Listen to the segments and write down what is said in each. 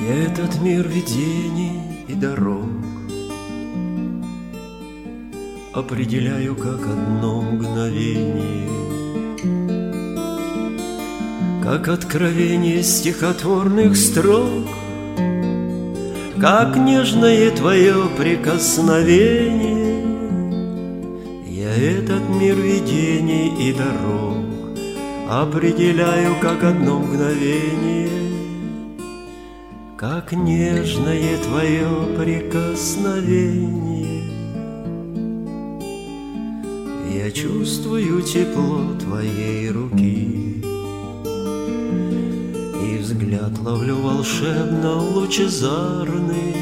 Этот мир видений и дорог определяю как одно мгновение, как откровение стихотворных строк, как нежное твое прикосновение. Я этот мир видений и дорог определяю как одно мгновение, как нежное твое прикосновение. Я чувствую тепло твоей руки, и взгляд ловлю волшебно лучезарный.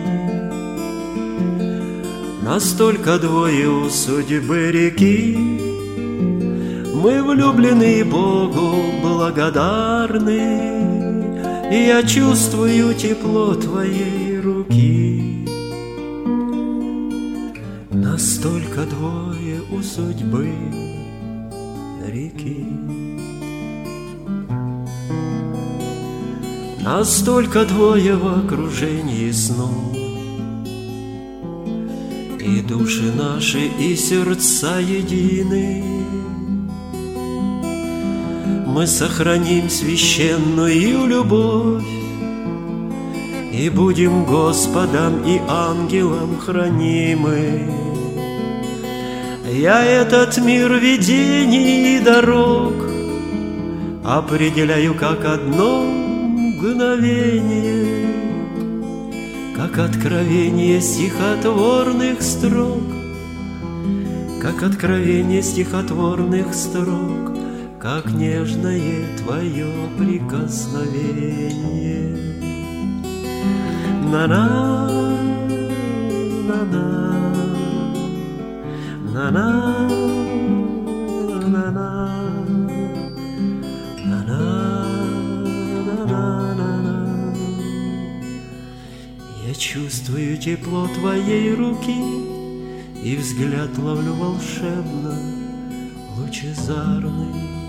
Настолько двое у судьбы реки, мы влюблены и Богу благодарны. И я чувствую тепло твоей руки. Настолько двое у судьбы реки. Настолько двое в окружении снов, и души наши, и сердца едины. Мы сохраним священную любовь и будем Господом и ангелом хранимы. Я этот мир видений и дорог определяю как одно мгновение, как откровение стихотворных строк, как откровение стихотворных строк, как нежное твое прикосновение. На-на, на-на, на-на, на-на, на-на. Я чувствую тепло твоей руки, и взгляд ловлю волшебно лучезарный.